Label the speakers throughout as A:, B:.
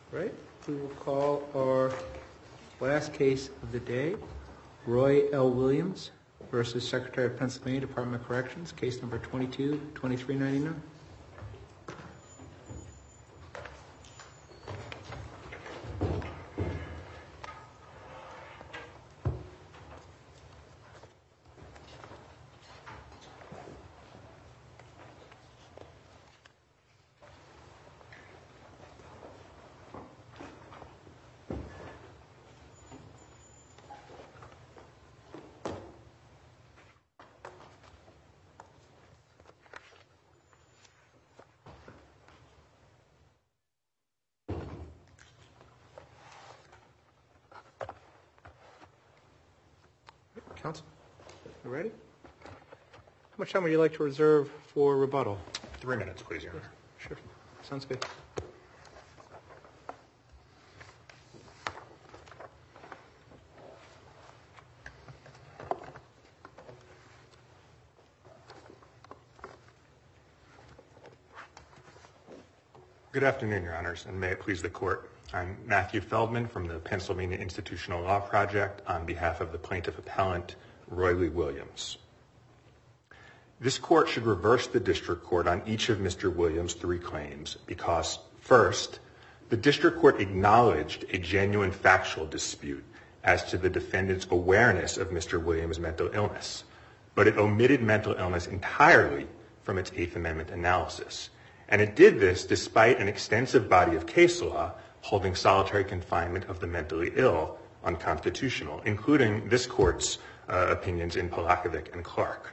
A: Right, we will call our last case of the day, Roy L. Williams versus Secretary of Pennsylvania Department of Corrections, case number 22-2399. Counsel, you ready? How much time would you like to reserve for rebuttal?
B: 3 minutes, please, Your Honor.
A: Sure, sounds good.
B: Good afternoon, Your Honors, and may it please the Court. I'm Matthew Feldman from the Pennsylvania Institutional Law Project on behalf of the plaintiff appellant, Roy Lee Williams. This Court should reverse the District Court on each of Mr. Williams' 3 claims because, first, the District Court acknowledged a genuine factual dispute as to the defendant's awareness of Mr. Williams' mental illness, but it omitted mental illness entirely from its Eighth Amendment analysis. And it did this despite an extensive body of case law holding solitary confinement of the mentally ill unconstitutional, including this Court's opinions in Polakovic and Clark.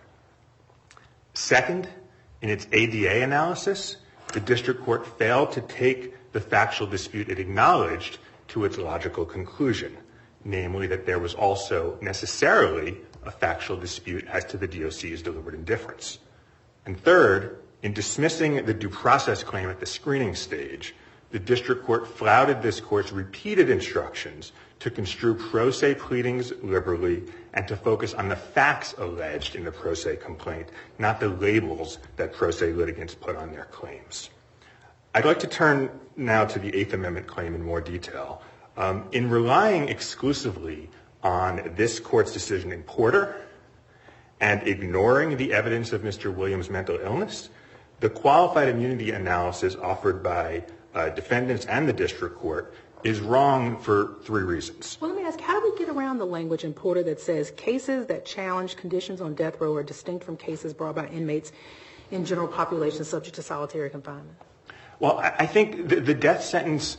B: Second, in its ADA analysis, the District Court failed to take the factual dispute it acknowledged to its logical conclusion, namely that there was also necessarily a factual dispute as to the DOC's deliberate indifference. And third, in dismissing the due process claim at the screening stage, the District Court flouted this Court's repeated instructions to construe pro se pleadings liberally and to focus on the facts alleged in the pro se complaint, not the labels that pro se litigants put on their claims. I'd like to turn now to the Eighth Amendment claim in more detail. In relying exclusively on this Court's decision in Porter and ignoring the evidence of Mr. Williams' mental illness, the qualified immunity analysis offered by defendants and the District Court is wrong for 3 reasons.
C: Well, let me ask, how do we get around the language in Porter that says cases that challenge conditions on death row are distinct from cases brought by inmates in general population subject to solitary confinement?
B: Well, I think the death sentence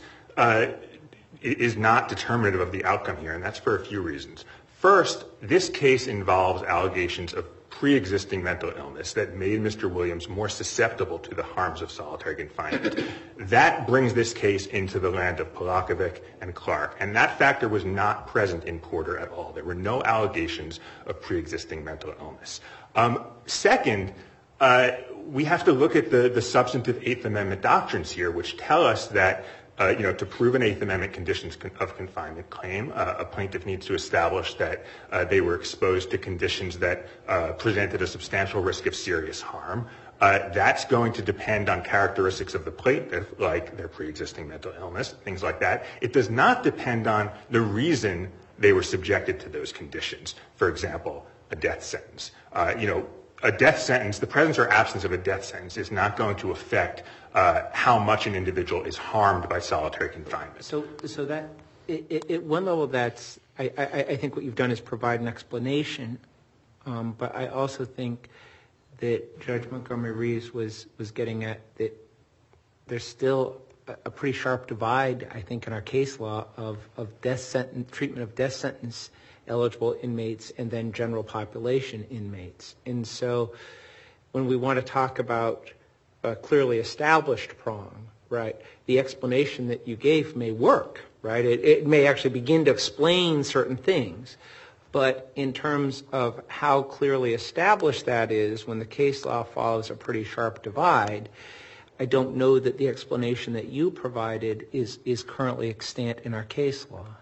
B: is not determinative of the outcome here, and that's for a few reasons. First, this case involves allegations of pre-existing mental illness that made Mr. Williams more susceptible to the harms of solitary confinement. That brings this case into the land of Polakovic and Clark, and that factor was not present in Porter at all. There were no allegations of pre-existing mental illness. Second, we have to look at the substantive Eighth Amendment doctrines here, which tell us that to prove an Eighth Amendment conditions of confinement claim, a plaintiff needs to establish that they were exposed to conditions that presented a substantial risk of serious harm. That's going to depend on characteristics of the plaintiff, like their pre-existing mental illness, things like that. It does not depend on the reason they were subjected to those conditions. For example, a death sentence. A death sentence, the presence or absence of a death sentence is not going to affect how much an individual is harmed by solitary confinement.
A: So that, at one level, that's, I think what you've done is provide an explanation, but I also think that Judge Montgomery Reeves was getting at that there's still a pretty sharp divide, I think, in our case law of death sentence, treatment of death sentence eligible inmates and then general population inmates. And so when we want to talk about a clearly established prong, right, the explanation that you gave may work, right? It may actually begin to explain certain things. But in terms of how clearly established that is, when the case law follows a pretty sharp divide, I don't know that the explanation that you provided is currently extant in our case law.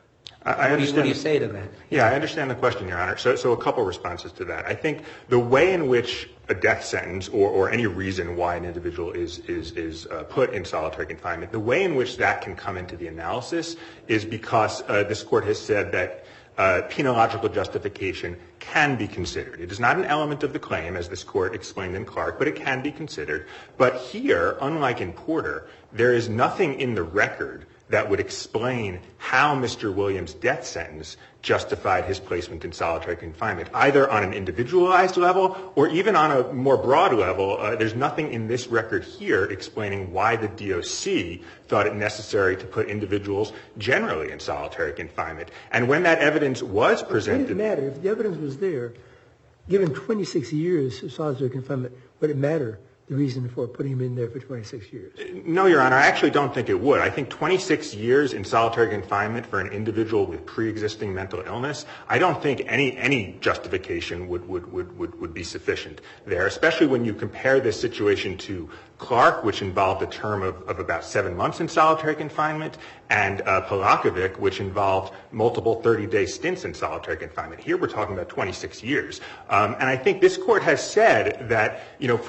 A: What do you say to that?
B: Yeah, I understand the question, Your Honor. So a couple responses to that. I think the way in which a death sentence or any reason why an individual is put in solitary confinement, the way in which that can come into the analysis is because this court has said that penological justification can be considered. It is not an element of the claim, as this court explained in Clark, but it can be considered. But here, unlike in Porter, there is nothing in the record that would explain how Mr. Williams' death sentence justified his placement in solitary confinement, either on an individualized level or even on a more broad level. There's nothing in this record here explaining why the DOC thought it necessary to put individuals generally in solitary confinement. And when that evidence was presented...
D: It didn't matter. If the evidence was there, given 26 years of solitary confinement, would it matter the reason for putting him in there for 26 years?
B: No, Your Honor, I actually don't think it would. I think 26 years in solitary confinement for an individual with pre-existing mental illness, I don't think any justification would be sufficient there, especially when you compare this situation to Clark, which involved a term of about 7 months in solitary confinement, and Polakovic, which involved multiple 30-day stints in solitary confinement. Here we're talking about 26 years. And I think this court has said that, you know, for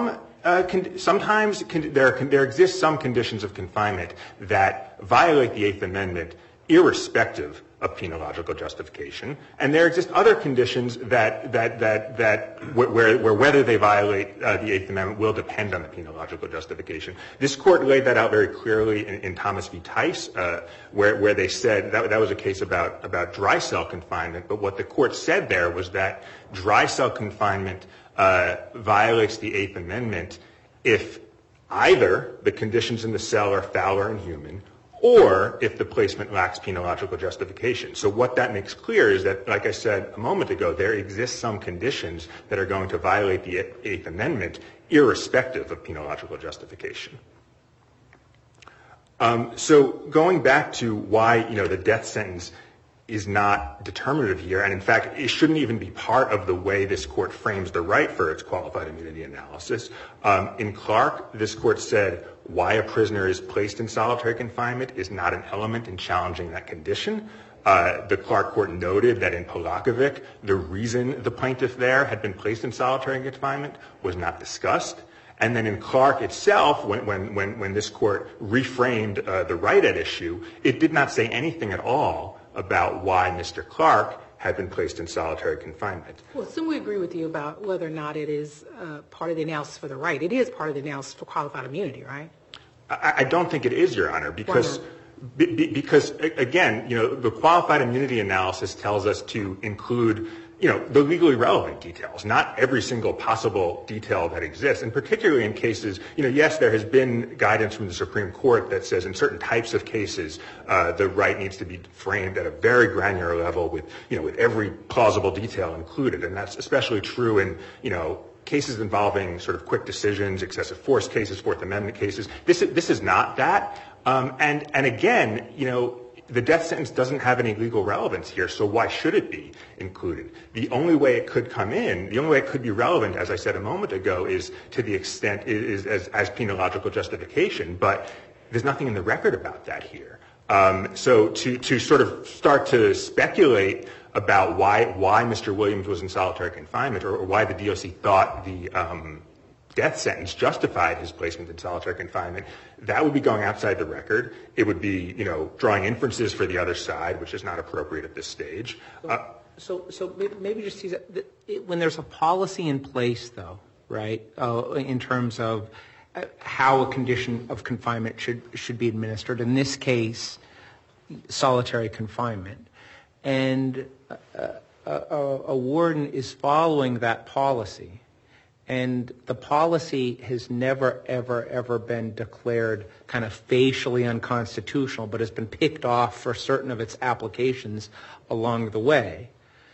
B: sometimes there exist some conditions of confinement that violate the Eighth Amendment irrespective of penological justification, and there exist other conditions that where whether they violate the Eighth Amendment will depend on the penological justification. This court laid that out very clearly in Thomas v. Tice, where they said that was a case about dry cell confinement, but what the court said there was that dry cell confinement violates the Eighth Amendment if either the conditions in the cell are foul or inhuman, or if the placement lacks penological justification. So what that makes clear is that, like I said a moment ago, there exist some conditions that are going to violate the Eighth Amendment irrespective of penological justification. So going back to why, you know, the death sentence is not determinative here, and in fact it shouldn't even be part of the way this court frames the right for its qualified immunity analysis. In Clark, this court said why a prisoner is placed in solitary confinement is not an element in challenging that condition. The Clark court noted that in Polakovic, the reason the plaintiff there had been placed in solitary confinement was not discussed. And then in Clark itself, when this court reframed the right at issue, it did not say anything at all about why Mr. Clark had been placed in solitary confinement.
C: Well, assume we agree with you about whether or not it is part of the analysis for the right. It is part of the analysis for qualified immunity, right?
B: I don't think it is, Your Honor, because again, you know, the qualified immunity analysis tells us to include, you know, the legally relevant details, not every single possible detail that exists. And particularly in cases, you know, yes, there has been guidance from the Supreme Court that says in certain types of cases, the right needs to be framed at a very granular level with, you know, with every plausible detail included. And that's especially true in, you know, cases involving sort of quick decisions, excessive force cases, Fourth Amendment cases. This is not that. And again, you know, the death sentence doesn't have any legal relevance here, so why should it be included? The only way it could come in, the only way it could be relevant, as I said a moment ago, is to the extent is as penological justification, but there's nothing in the record about that here. So to sort of start to speculate about why Mr. Williams was in solitary confinement or why the DOC thought the death sentence justified his placement in solitary confinement, that would be going outside the record. It would be, you know, drawing inferences for the other side, which is not appropriate at this stage.
A: So maybe just tease it. When there's a policy in place, though, right, in terms of how a condition of confinement should be administered, in this case, solitary confinement, and a warden is following that policy, and the policy has never, ever, ever been declared kind of facially unconstitutional, but has been picked off for certain of its applications along the way.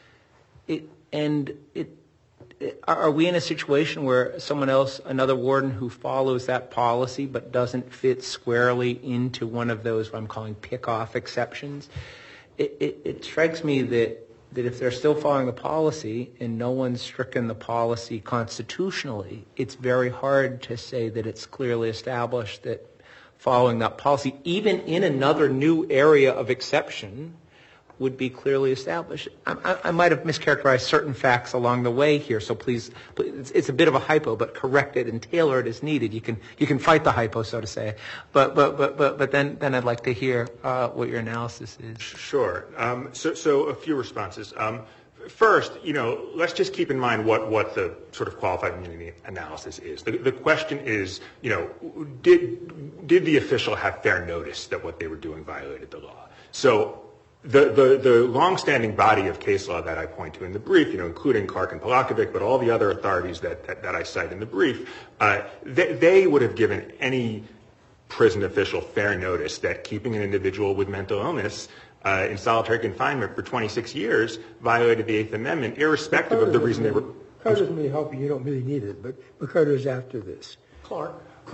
A: Are we in a situation where someone else, another warden who follows that policy but doesn't fit squarely into one of those what I'm calling pick-off exceptions? It strikes me that if they're still following the policy and no one's stricken the policy constitutionally, it's very hard to say that it's clearly established that following that policy, even in another new area of exception, would be clearly established. I might have mischaracterized certain facts along the way here, so please, it's a bit of a hypo, but correct it and tailor it as needed. You can fight the hypo, so to say. But then I'd like to hear what your analysis is.
B: Sure. So a few responses. First, let's just keep in mind what the sort of qualified immunity analysis is. The question is, did the official have fair notice that what they were doing violated the law? So the longstanding body of case law that I point to in the brief, including Clark and Polakovic, but all the other authorities that I cite in the brief, they would have given any prison official fair notice that keeping an individual with mental illness in solitary confinement for 26 years violated the Eighth Amendment, irrespective of the reason they were.
D: Carter doesn't really help you. You don't really need it, but Carter is after this.
C: Clark,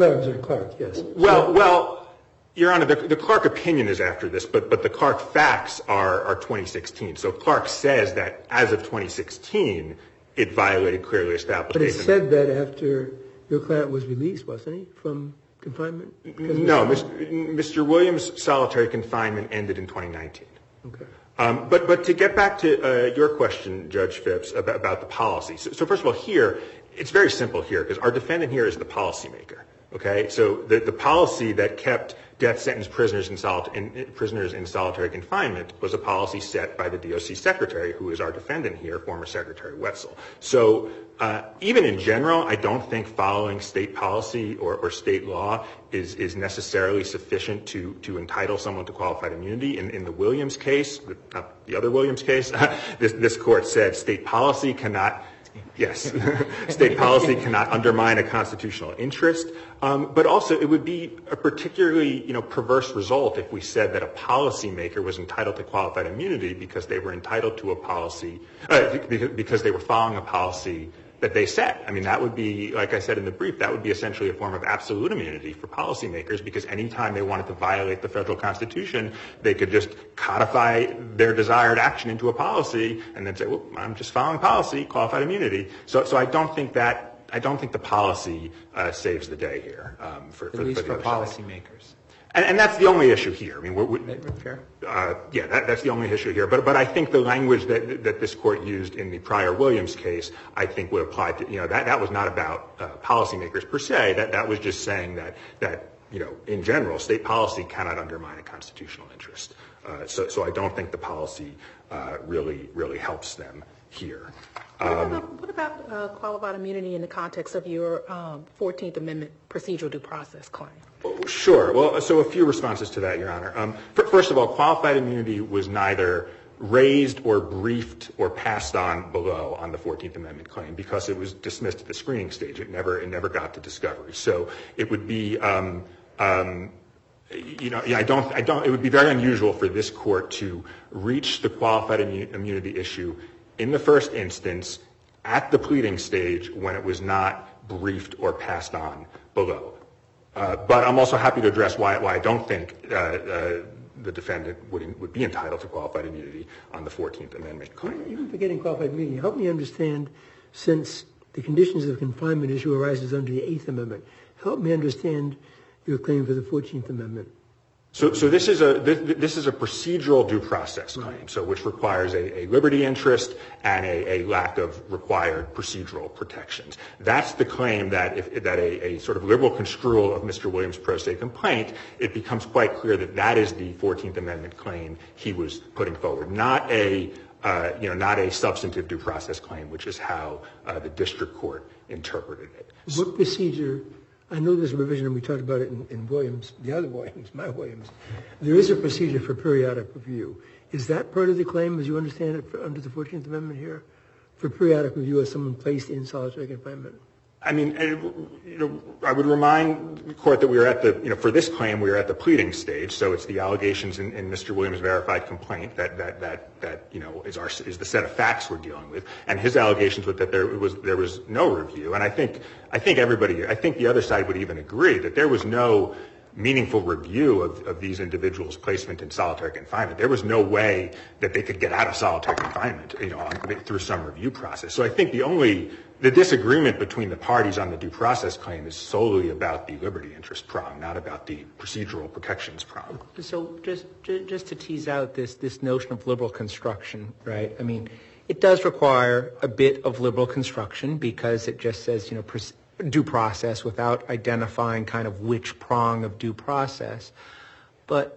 D: yes.
B: Well, Your Honor, the Clark opinion is after this, but the Clark facts are 2016. So Clark says that as of 2016, it violated clearly established.
D: But it said that after your client was released, wasn't he, from confinement?
B: No, Mr. Williams' solitary confinement ended in 2019.
D: Okay.
B: But to get back to your question, Judge Phipps, about the policy. So first of all, here, it's very simple here, because our defendant here is the policymaker. Okay, so the policy that kept death sentence prisoners in solitary confinement was a policy set by the DOC secretary, who is our defendant here, former Secretary Wetzel. So even in general, I don't think following state policy or state law is necessarily sufficient to entitle someone to qualified immunity. In the Williams case, not the other Williams case, this court said state policy cannot. Yes, state policy cannot undermine a constitutional interest, but also it would be a particularly perverse result if we said that a policymaker was entitled to qualified immunity because they were entitled to a policy because they were following a policy that they set. I mean, that would be, like I said in the brief, that would be essentially a form of absolute immunity for policymakers, because anytime they wanted to violate the federal constitution, they could just codify their desired action into a policy and then say, well, I'm just following policy, qualified immunity. So I don't think the policy saves the day here for
A: at least for
B: the
A: policymakers.
B: And that's the only issue here. I mean,
A: Fair.
B: that's the only issue here. But I think the language that this court used in the prior Williams case, I think would apply to, that was not about policymakers per se. That was just saying that in general, state policy cannot undermine a constitutional interest. So I don't think the policy really helps them here.
C: What about qualified immunity in the context of your 14th Amendment procedural due process claim?
B: Sure. Well, so a few responses to that, Your Honor. First of all, qualified immunity was neither raised or briefed or passed on below on the 14th Amendment claim because it was dismissed at the screening stage. It never got to discovery. So it would be, it would be very unusual for this court to reach the qualified immunity issue in the first instance at the pleading stage when it was not briefed or passed on below. But I'm also happy to address why I don't think the defendant would be entitled to qualified immunity on the 14th Amendment claim.
D: Even forgetting qualified immunity, help me understand, since the conditions of confinement issue arises under the 8th Amendment, help me understand your claim for the 14th Amendment.
B: So this is a procedural due process claim, so which requires a liberty interest and a lack of required procedural protections. That's the claim that a sort of liberal construal of Mr. Williams' pro se complaint, it becomes quite clear that is the 14th Amendment claim he was putting forward, not a substantive due process claim, which is how the district court interpreted it.
D: What procedure? I know there's a revision, and we talked about it in Williams, the other Williams, my Williams. There is a procedure for periodic review. Is that part of the claim, as you understand it, under the 14th Amendment here, for periodic review of someone placed in solitary confinement?
B: I mean, I would remind the court that we are at for this claim, we are at the pleading stage. So it's the allegations in Mr. Williams' verified complaint that is the set of facts we're dealing with. And his allegations were that there was no review. And I think the other side would even agree that there was no meaningful review of these individuals' placement in solitary confinement. There was no way that they could get out of solitary confinement, through some review process. So I think the disagreement between the parties on the due process claim is solely about the liberty interest prong, not about the procedural protections prong.
A: So just to tease out this notion of liberal construction, right? I mean, it does require a bit of liberal construction because it just says, due process without identifying kind of which prong of due process. But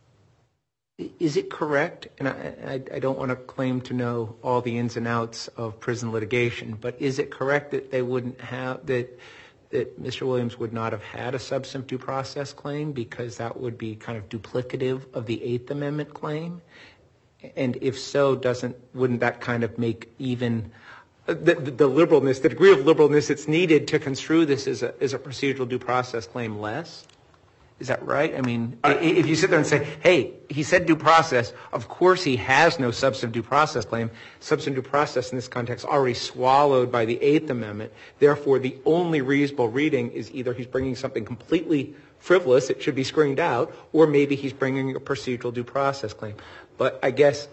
A: is it correct, and I don't want to claim to know all the ins and outs of prison litigation, but is it correct that they wouldn't have, that Mr. Williams would not have had a substantive due process claim because that would be kind of duplicative of the Eighth Amendment claim? And if so, wouldn't that kind of make even the liberalness, the degree of liberalness that's needed to construe this as a procedural due process claim less? Is that right? I mean, if you sit there and say, hey, he said due process, of course he has no substantive due process claim. Substantive due process in this context already swallowed by the Eighth Amendment. Therefore, the only reasonable reading is either he's bringing something completely frivolous, it should be screened out, or maybe he's bringing a procedural due process claim. But I guess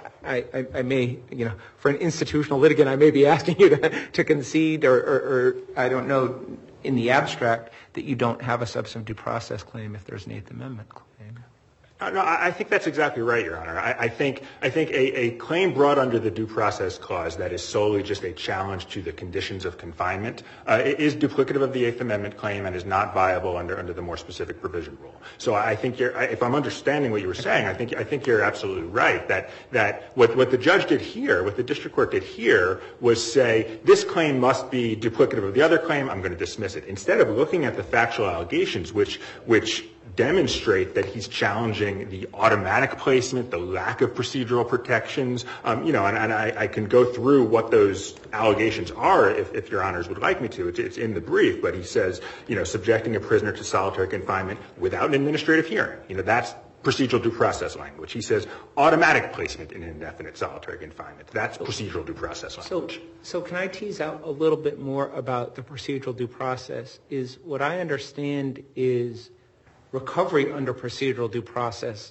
A: I may, for an institutional litigant, I may be asking you to concede or I don't know, in the abstract, that you don't have a substantive due process claim if there's an Eighth Amendment claim.
B: No, I think that's exactly right, Your Honor. I think a claim brought under the due process clause that is solely just a challenge to the conditions of confinement is duplicative of the Eighth Amendment claim and is not viable under the more specific provision rule. So I think if I'm understanding what you were saying, I think you're absolutely right that what the judge did here, what the district court did here, was say this claim must be duplicative of the other claim. I'm going to dismiss it. Instead of looking at the factual allegations, which demonstrate that he's challenging the automatic placement, the lack of procedural protections, and I can go through what those allegations are if Your Honors would like me to. It's in the brief, but he says, subjecting a prisoner to solitary confinement without an administrative hearing. That's procedural due process language. He says automatic placement in indefinite solitary confinement. That's procedural due process language.
A: So can I tease out a little bit more about the procedural due process? Is what I understand is recovery under procedural due process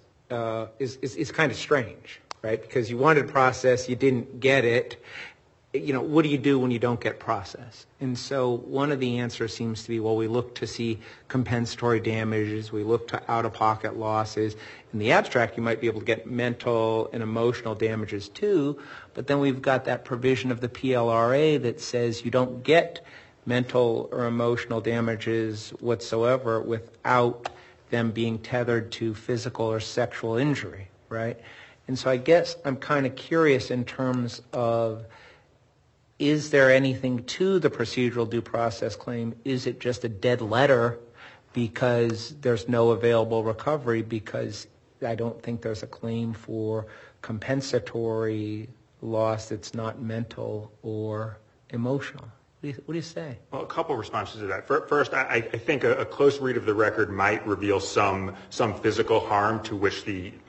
A: is kind of strange, right? Because you wanted process, you didn't get it. What do you do when you don't get process? And so one of the answers seems to be, well, we look to see compensatory damages, we look to out-of-pocket losses. In the abstract, you might be able to get mental and emotional damages too, but then we've got that provision of the PLRA that says you don't get mental or emotional damages whatsoever without them being tethered to physical or sexual injury, right? And so I guess I'm kind of curious in terms of, is there anything to the procedural due process claim? Is it just a dead letter because there's no available recovery? Because I don't think there's a claim for compensatory loss that's not mental or emotional. What do you say?
B: Well, a couple of responses to that. First, I think a close read of the record might reveal some physical harm to which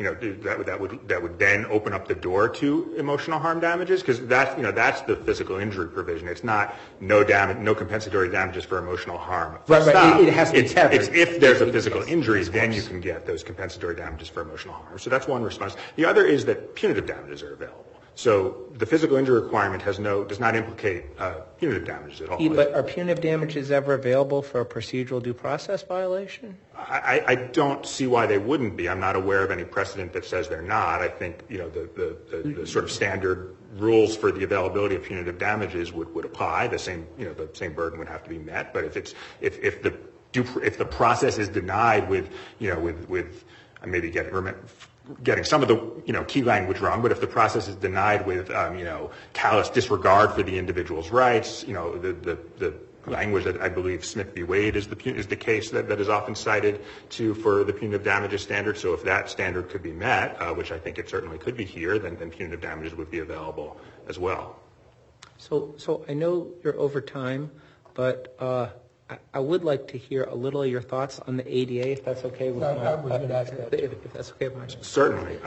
B: that would then open up the door to emotional harm damages, because that's the physical injury provision. It's not no compensatory damages for emotional harm.
A: Right. It has to be tethered.
B: It's if there's a physical injury, then you can get those compensatory damages for emotional harm. So that's one response. The other is that punitive damages are available. So the physical injury requirement does not implicate punitive damages at all.
A: But are punitive damages ever available for a procedural due process violation?
B: I don't see why they wouldn't be. I'm not aware of any precedent that says they're not. I think the sort of standard rules for the availability of punitive damages would apply. The same burden would have to be met. But if the process is denied with I may be getting some of the key language wrong, but if the process is denied with callous disregard for the individual's rights, the language that I believe Smith v. Wade is the case that is often cited for the punitive damages standard. So if that standard could be met, which I think it certainly could be here, then punitive damages would be available as well.
A: So I know you're over time, but I would like to hear a little of your thoughts on the ADA, if that's okay with if that's okay with my
B: Certainly.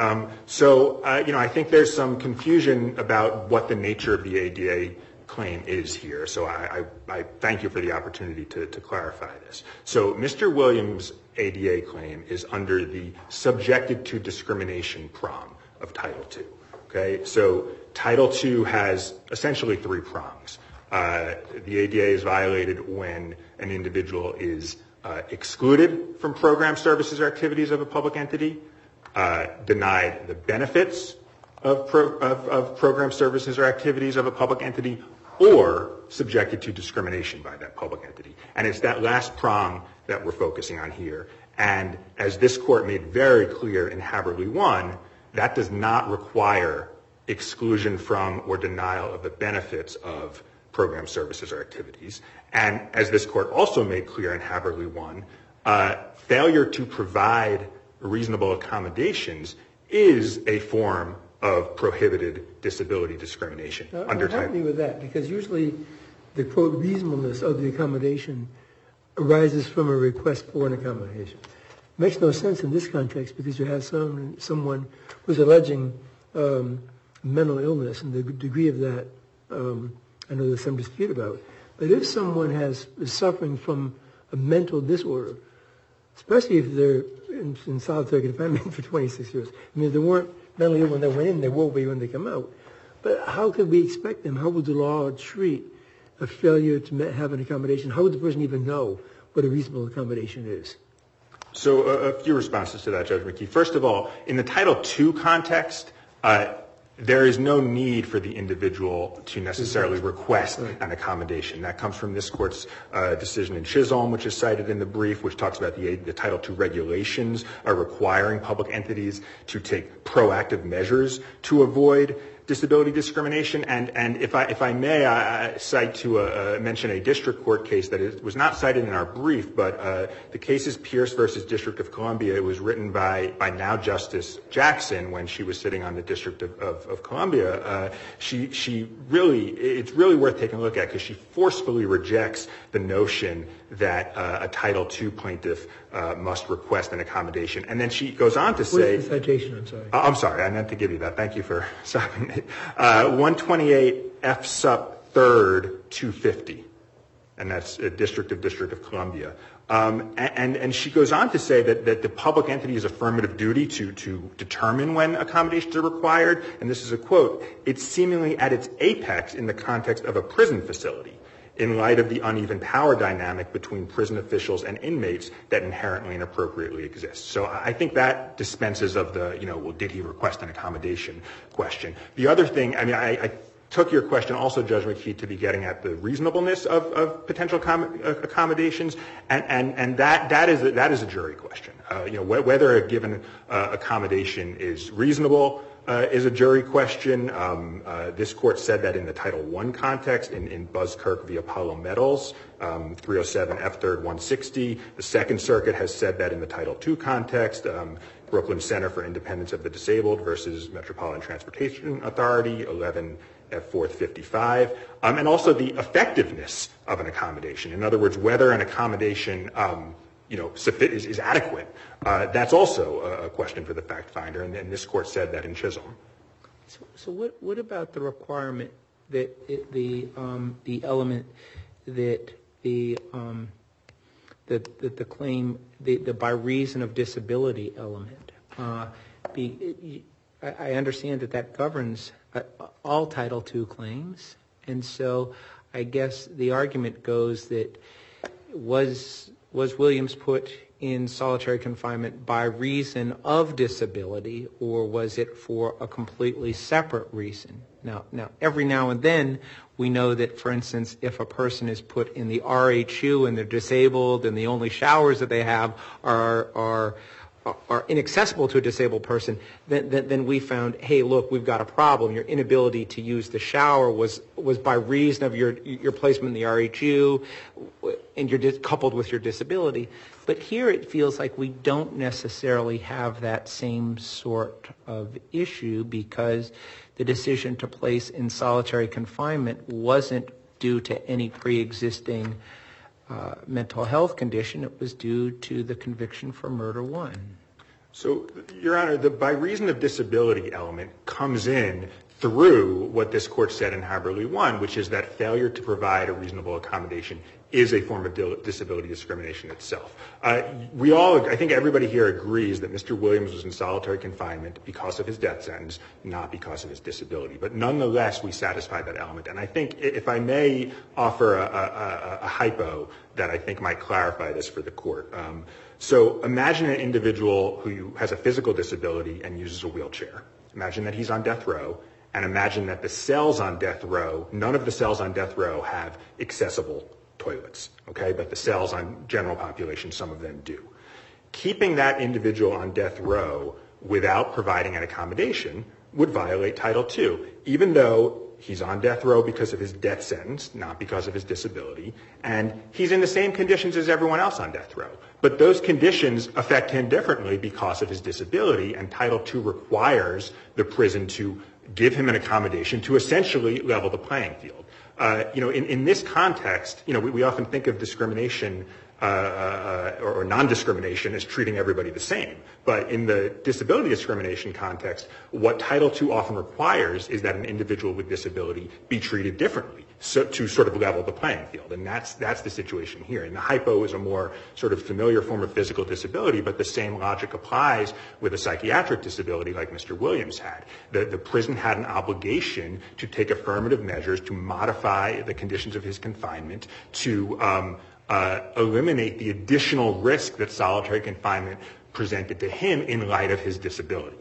B: I think there's some confusion about what the nature of the ADA claim is here. So I thank you for the opportunity to clarify this. So Mr. Williams' ADA claim is under the subjected to discrimination prong of Title II. Okay, so Title II has essentially 3 prongs. The ADA is violated when an individual is excluded from program services or activities of a public entity, denied the benefits of program services or activities of a public entity, or subjected to discrimination by that public entity. And it's that last prong that we're focusing on here. And as this court made very clear in Haberly 1, that does not require exclusion from or denial of the benefits of program services or activities. And as this court also made clear in Haberly 1, failure to provide reasonable accommodations is a form of prohibited disability discrimination under Title II.
D: Help me with that, because usually the, quote, reasonableness of the accommodation arises from a request for an accommodation. It makes no sense in this context because you have someone who's alleging mental illness, and the degree of that I know there's some dispute about. But if someone is suffering from a mental disorder, especially if they're in solitary confinement for 26 years, I mean, if they weren't mentally ill when they went in, they will be when they come out. But how could we expect them? How would the law treat a failure to have an accommodation? How would the person even know what a reasonable accommodation is?
B: So a few responses to that, Judge McKee. First of all, in the Title II context, there is no need for the individual to necessarily request an accommodation. That comes from this court's decision in Chisholm, which is cited in the brief, which talks about the Title II regulations are requiring public entities to take proactive measures to avoid disability discrimination. And if I may, I cite to mention a district court case that was not cited in our brief, but the case is Pierce versus District of Columbia. It was written by now Justice Jackson when she was sitting on the District of Columbia. It's really worth taking a look at because she forcefully rejects the notion that a Title II plaintiff must request an accommodation. And then she goes on to say...
D: What's the citation? I'm sorry.
B: I'm sorry. I meant to give you that. Thank you for stopping me. 128 F sub 3rd 250. And that's a District of Columbia. And she goes on to say that the public entity's affirmative duty to determine when accommodations are required, and this is a quote, it's seemingly at its apex in the context of a prison facility in light of the uneven power dynamic between prison officials and inmates that inherently and appropriately exists. So I think that dispenses of the, well, did he request an accommodation question. The other thing, I took your question also, Judge McKee, to be getting at the reasonableness of potential accommodations, and that is a jury question. Whether a given accommodation is reasonable is a jury question. This court said that in the Title I context, in Buzzkirk v. Apollo Metals, 307 F 3rd 160. The Second Circuit has said that in the Title II context, Brooklyn Center for Independence of the Disabled versus Metropolitan Transportation Authority, 11 F 4th 55. And also the effectiveness of an accommodation. In other words, whether an accommodation is adequate. That's also a question for the fact finder, and this court said that in Chisholm.
A: So what about the requirement that the element that the claim, the by reason of disability element? I understand that governs all Title II claims, and so I guess the argument goes that was Williams put in solitary confinement by reason of disability, or was it for a completely separate reason? Now, every now and then we know that, for instance, if a person is put in the RHU and they're disabled and the only showers that they have are inaccessible to a disabled person, then we found, hey, look, we've got a problem. Your inability to use the shower was by reason of your placement in the RHU, and you're coupled with your disability. But here it feels like we don't necessarily have that same sort of issue, because the decision to place in solitary confinement wasn't due to any pre-existing mental health condition. It was due to the conviction for murder one.
B: So, Your Honor, the by reason of disability element comes in through what this court said in Haberly 1, which is that failure to provide a reasonable accommodation is a form of disability discrimination itself. I think everybody here agrees that Mr. Williams was in solitary confinement because of his death sentence, not because of his disability. But nonetheless, we satisfy that element. And I think, if I may offer a hypo that I think might clarify this for the court. So imagine an individual who has a physical disability and uses a wheelchair. Imagine that he's on death row, and imagine that the cells on death row, none of the cells on death row have accessible toilets, okay? But the cells on general population, some of them do. Keeping that individual on death row without providing an accommodation would violate Title II, even though he's on death row because of his death sentence, not because of his disability, and he's in the same conditions as everyone else on death row. But those conditions affect him differently because of his disability, and Title II requires the prison to give him an accommodation to essentially level the playing field. In this context, we often think of discrimination or non-discrimination as treating everybody the same. But in the disability discrimination context, what Title II often requires is that an individual with disability be treated differently to sort of level the playing field. And that's the situation here. And the hypo is a more sort of familiar form of physical disability, but the same logic applies with a psychiatric disability like Mr. Williams had. The prison had an obligation to take affirmative measures to modify the conditions of his confinement, to eliminate the additional risk that solitary confinement presented to him in light of his disability.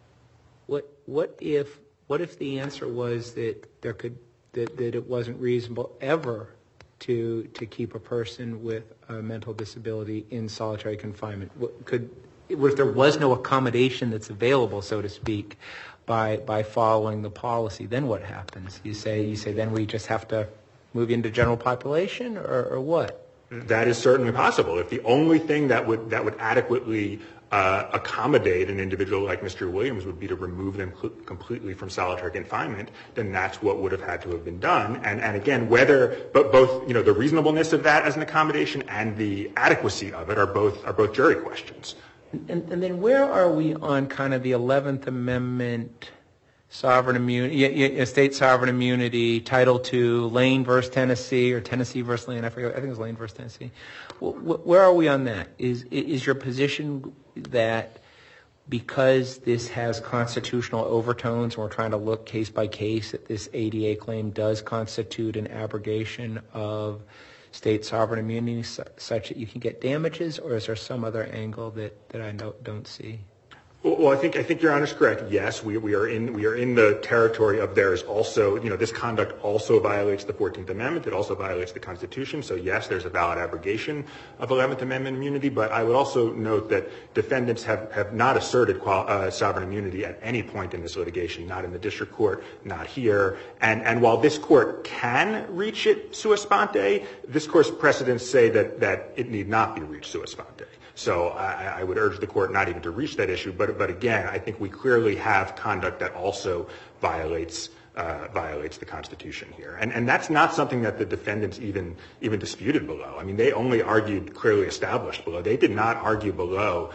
A: What if the answer was that that it wasn't reasonable ever to keep a person with a mental disability in solitary confinement? What if there was no accommodation that's available, so to speak, by following the policy? Then what happens? You say then we just have to move into general population, or what?
B: That is certainly possible. If the only thing that would adequately accommodate an individual like Mr. Williams would be to remove them completely from solitary confinement, then that's what would have had to have been done. And again, both the reasonableness of that as an accommodation and the adequacy of it are both jury questions.
A: And then where are we on kind of the 11th Amendment sovereign immunity, state sovereign immunity, Title II, Lane versus Tennessee, or Tennessee versus Lane? I think it was Lane versus Tennessee. Where are we on that? Is your position that because this has constitutional overtones, and we're trying to look case by case, that this ADA claim does constitute an abrogation of state sovereign immunity such that you can get damages, or is there some other angle that I don't see?
B: Well, I think Your Honor's correct. Yes, we are in the territory of there is also, this conduct also violates the 14th Amendment. It also violates the Constitution. So yes, there's a valid abrogation of 11th Amendment immunity. But I would also note that defendants have not asserted sovereign immunity at any point in this litigation, not in the district court, not here. And while this court can reach it sua sponte, this court's precedents say that it need not be reached sua sponte. So I would urge the court not even to reach that issue. But again, I think we clearly have conduct that also violates the Constitution here. And that's not something that the defendants even disputed below. I mean, they only argued clearly established below. They did not argue below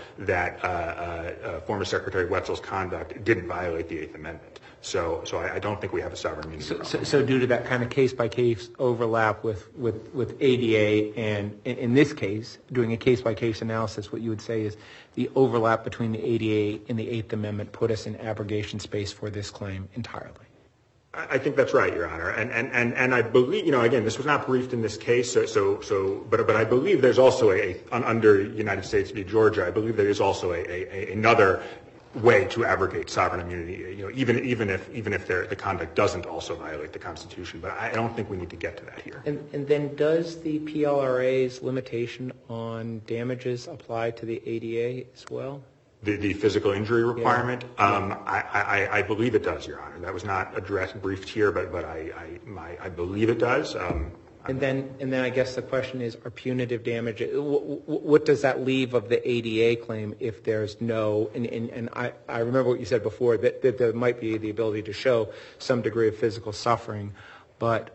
B: that former Secretary Wetzel's conduct didn't violate the 8th Amendment. So I don't think we have a sovereign immunity problem.
A: So due to that kind of case-by-case overlap with ADA, and in this case, doing a case-by-case analysis, what you would say is the overlap between the ADA and the 8th Amendment put us in abrogation space for this claim entirely.
B: I think that's right, Your Honor. And I believe, again, this was not briefed in this case, but I believe there's also under United States v. Georgia, I believe there is also another way to abrogate sovereign immunity, even if the conduct doesn't also violate the Constitution. But I don't think we need to get to that here.
A: And then does the PLRA's limitation on damages apply to the ADA as well?
B: The physical injury requirement?
A: Yeah.
B: I believe it does, Your Honor. That was not briefed here, but I believe it does.
A: And then I guess the question is, are punitive damages, what does that leave of the ADA claim if there's no, and I remember what you said before, that there might be the ability to show some degree of physical suffering, but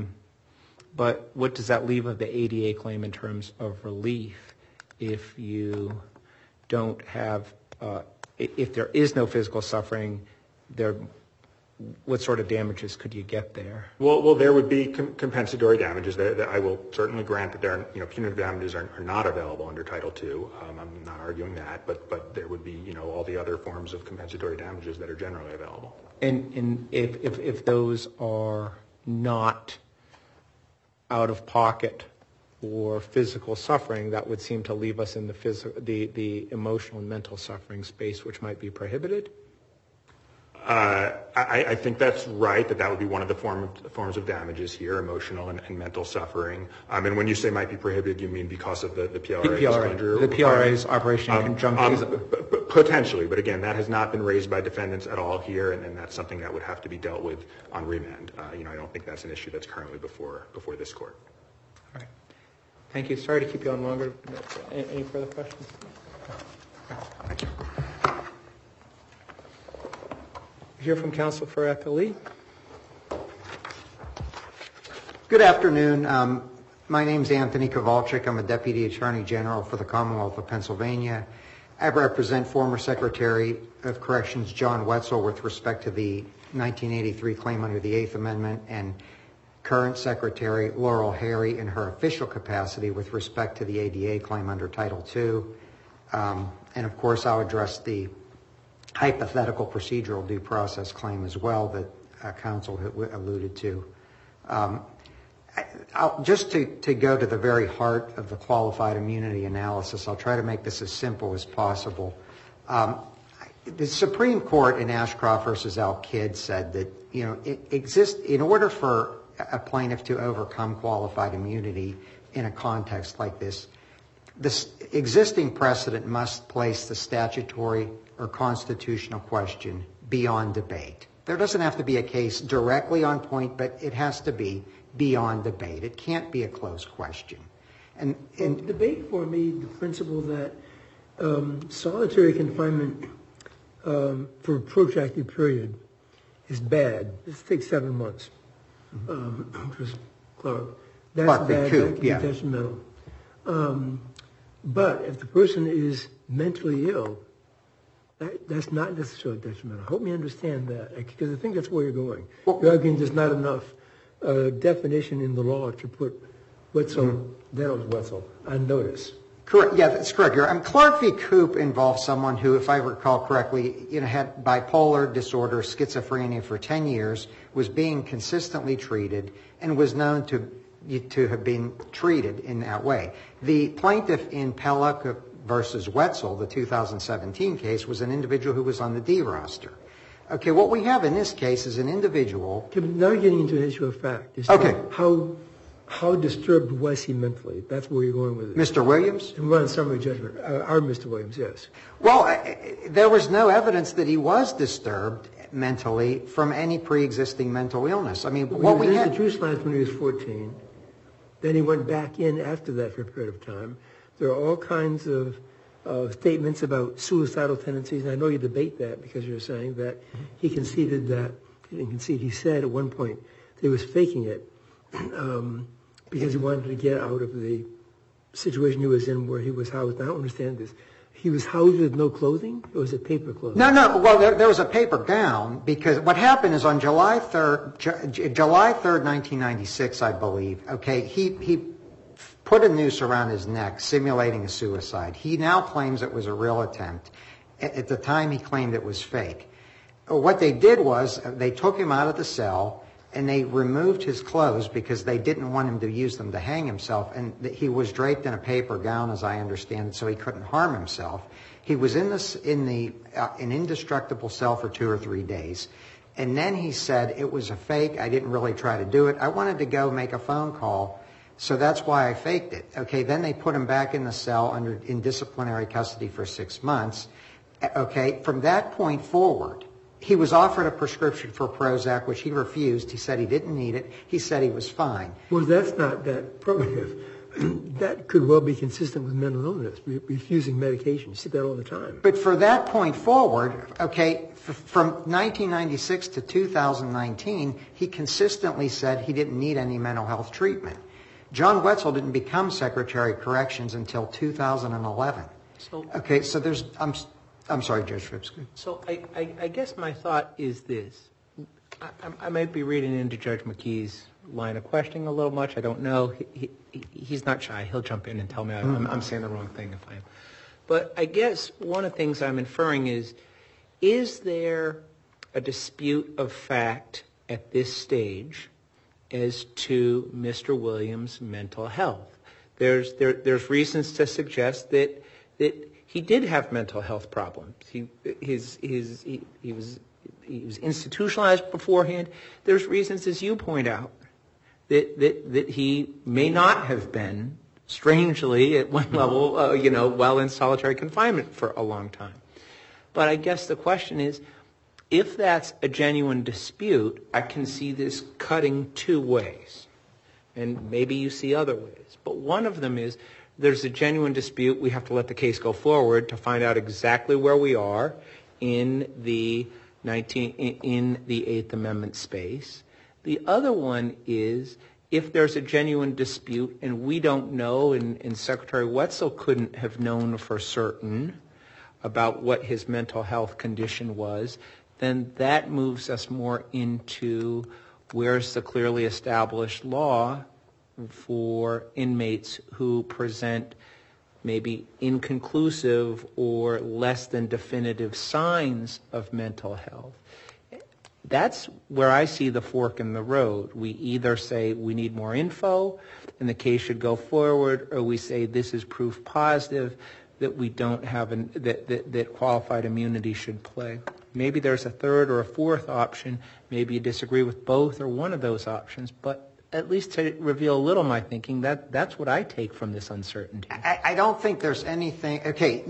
A: what does that leave of the ADA claim in terms of relief if you don't have, if there is no physical suffering, there what sort of damages could you get there?
B: Well, there would be compensatory damages. That I will certainly grant that punitive damages are not available under Title II. I'm not arguing that, but there would be all the other forms of compensatory damages that are generally available.
A: And if those are not out of pocket or physical suffering, that would seem to leave us in the emotional and mental suffering space, which might be prohibited.
B: I think that's right, that would be one of the forms of damages here, emotional and mental suffering. And when you say might be prohibited, you mean because of the PLRA disclosure?
A: The PLRA's Operation Conjunction.
B: Potentially, but again, that has not been raised by defendants at all here, and that's something that would have to be dealt with on remand. I don't think that's an issue that's currently before this court.
A: All right. Thank you. Sorry to keep you on longer. Any further questions?
B: Thank you.
A: Hear from counsel for Appellee.
E: Good afternoon. My name is Anthony Kowalczyk. I'm a Deputy Attorney General for the Commonwealth of Pennsylvania. I represent former Secretary of Corrections John Wetzel with respect to the 1983 claim under the Eighth Amendment, and current Secretary Laurel Harry in her official capacity with respect to the ADA claim under Title II. And of course, I'll address the hypothetical procedural due process claim as well that counsel alluded to. Just to go to the very heart of the qualified immunity analysis, I'll try to make this as simple as possible. The Supreme Court in Ashcroft versus Al-Kid said that it exists in order for a plaintiff to overcome qualified immunity in a context like this. This existing precedent must place the statutory or constitutional question beyond debate. There doesn't have to be a case directly on point, but it has to be beyond debate. It can't be a closed question. And
D: debate for me, the principle that solitary confinement for a protracted period is bad. Let's take 7 months, which was Clark. That's bad. That can be detrimental. But if the person is mentally ill, that's not necessarily detrimental. Help me understand that, because I think that's where you're going. You're arguing there's not enough definition in the law to put Wetzel, that was Wetzel, on notice.
E: Correct. Yeah, that's correct. Clark v. Coop involved someone who, if I recall correctly, had bipolar disorder, schizophrenia for 10 years, was being consistently treated, and was known to have been treated in that way. The plaintiff in Pellick versus Wetzel, the 2017 case, was an individual who was on the D roster. Okay, what we have in this case is an individual.
D: Now you're getting into an issue of fact.
E: Okay.
D: How disturbed was he mentally? That's where you're going with it.
E: Mr. Williams?
D: And we're on summary judgment. Our Mr. Williams, yes.
E: Well, there was no evidence that he was disturbed mentally from any pre-existing mental illness. I mean, what we had...
D: He was in the juice lines when he was 14. Then he went back in after that for a period of time. There are all kinds of statements about suicidal tendencies, and I know you debate that because you're saying that he conceded that, he said at one point that he was faking it because he wanted to get out of the situation he was in where he was housed. I don't understand this. He was housed with no clothing, or was it paper clothing?
E: No. Well, there was a paper gown, because what happened is on July 3rd, 1996, I believe, okay, he put a noose around his neck, simulating a suicide. He now claims it was a real attempt. At the time, he claimed it was fake. What they did was they took him out of the cell, and they removed his clothes because they didn't want him to use them to hang himself. And he was draped in a paper gown, as I understand it, so he couldn't harm himself. He was in an indestructible cell for 2 or 3 days. And then he said, it was a fake. I didn't really try to do it. I wanted to go make a phone call, so that's why I faked it. Okay, then they put him back in the cell in disciplinary custody for 6 months. Okay, from that point forward, he was offered a prescription for Prozac, which he refused. He said he didn't need it. He said he was fine.
D: Well, that's not that probative. That could well be consistent with mental illness, refusing medication. You see that all the time.
E: But for that point forward, okay, from 1996 to 2019, he consistently said he didn't need any mental health treatment. John Wetzel didn't become Secretary of Corrections until 2011. Okay, so there's... I'm sorry, Judge Phipps.
A: So I guess my thought is this. I might be reading into Judge McKee's line of questioning a little much. I don't know. He's not shy. He'll jump in and tell me I'm saying the wrong thing if I am. But I guess one of the things I'm inferring is there a dispute of fact at this stage as to Mr. Williams' mental health? There's reasons to suggest that he did have mental health problems. He was institutionalized beforehand. There's reasons, as you point out, that he may not have been, strangely, at one level, while in solitary confinement for a long time. But I guess the question is, if that's a genuine dispute, I can see this cutting two ways. And maybe you see other ways. But one of them is, there's a genuine dispute. We have to let the case go forward to find out exactly where we are in the Eighth Amendment space. The other one is, if there's a genuine dispute and we don't know, and Secretary Wetzel couldn't have known for certain about what his mental health condition was, then that moves us more into where's the clearly established law for inmates who present maybe inconclusive or less than definitive signs of mental health. That's where I see the fork in the road. We either say we need more info and the case should go forward, or we say this is proof positive that we don't have that qualified immunity should play. Maybe there's a third or a fourth option. Maybe you disagree with both or one of those options, but at least to reveal a little of my thinking, that's what I take from this uncertainty.
E: I don't think there's anything, okay,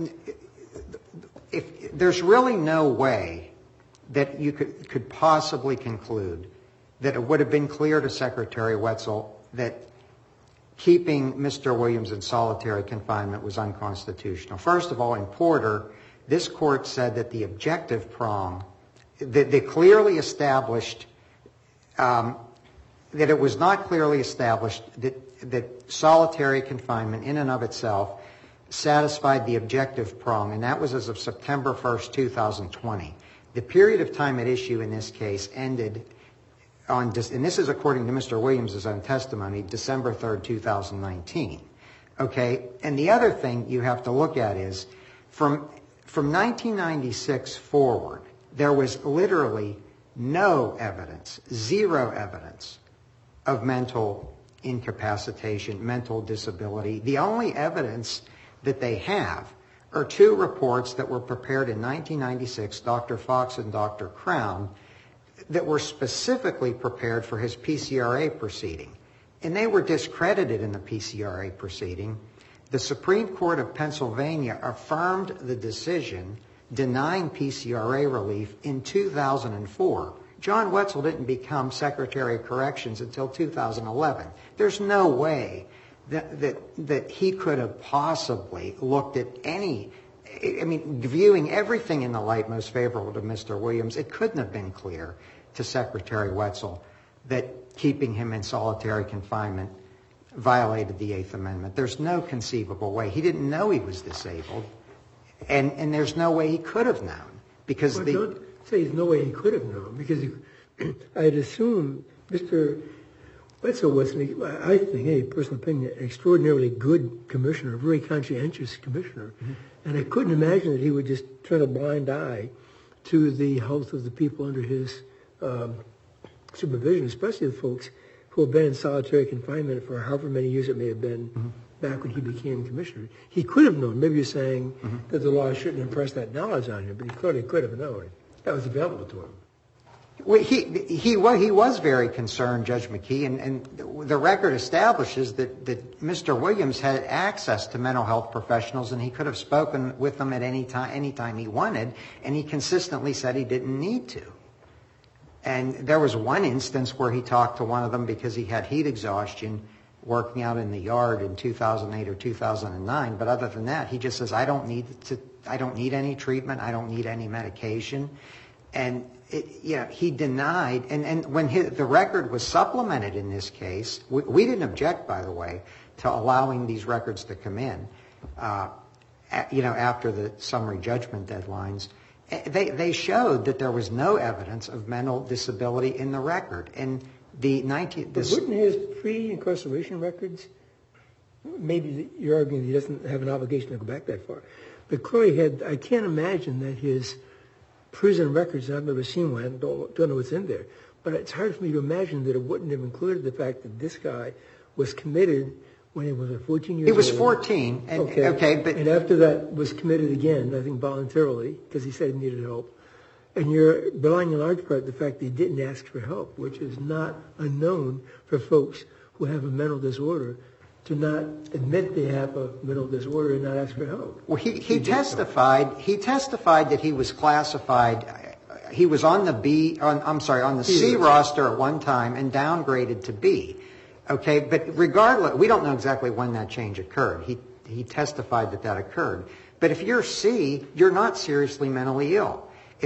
E: if there's really no way that you could possibly conclude that it would have been clear to Secretary Wetzel that keeping Mr. Williams in solitary confinement was unconstitutional. First of all, in Porter, this court said that the objective prong, that they clearly established, that it was not clearly established that solitary confinement in and of itself satisfied the objective prong, and that was as of September 1st, 2020. The period of time at issue in this case ended on, and this is according to Mr. Williams' own testimony, December 3rd, 2019. Okay, and the other thing you have to look at is from 1996 forward, there was literally no evidence, zero evidence of mental incapacitation, mental disability. The only evidence that they have are two reports that were prepared in 1996, Dr. Fox and Dr. Crown, that were specifically prepared for his PCRA proceeding. And they were discredited in the PCRA proceeding. The Supreme Court of Pennsylvania affirmed the decision denying PCRA relief in 2004. John Wetzel didn't become Secretary of Corrections until 2011. There's no way that he could have possibly looked at any, I mean, viewing everything in the light most favorable to Mr. Williams, it couldn't have been clear to Secretary Wetzel that keeping him in solitary confinement violated the Eighth Amendment. There's no conceivable way. He didn't know he was disabled, and there's no way he could have known. Because
D: don't say there's no way he could have known, because I'd assume Mr. Wetzel was, I think, a personal opinion, an extraordinarily good commissioner, a very conscientious commissioner. Mm-hmm. And I couldn't imagine that he would just turn a blind eye to the health of the people under his supervision, especially the folks who have been in solitary confinement for however many years it may have been back when he became commissioner. He could have known. Maybe you're saying that the law shouldn't impress that knowledge on him, but he clearly could have known. That was available to him.
E: Well, he was very concerned, Judge McKee, and the record establishes that Mr. Williams had access to mental health professionals, and he could have spoken with them at any time he wanted, and he consistently said he didn't need to. And there was one instance where he talked to one of them because he had heat exhaustion working out in the yard in 2008 or 2009. But other than that, he just says, I don't need any treatment. I don't need any medication. And he denied. And when the record was supplemented in this case, we didn't object, by the way, to allowing these records to come in, after the summary judgment deadlines. They showed that there was no evidence of mental disability in the record. And
D: But wouldn't his pre-incarceration records, maybe you're arguing he doesn't have an obligation to go back that far, but Croy had, I can't imagine that his prison records, I've never seen one, I don't know what's in there, but it's hard for me to imagine that it wouldn't have included the fact that this guy was committed when he was 14 years old.
E: He was 14.
D: And after that was committed again, I think voluntarily, because he said he needed help. And you're relying in large part on the fact that he didn't ask for help, which is not unknown for folks who have a mental disorder to not admit they have a mental disorder and not ask for help.
E: Well, he testified that he was classified, he was on the C roster at one time and downgraded to B. Okay, but regardless, we don't know exactly when that change occurred. He testified that occurred. But if you're C, you're not seriously mentally ill.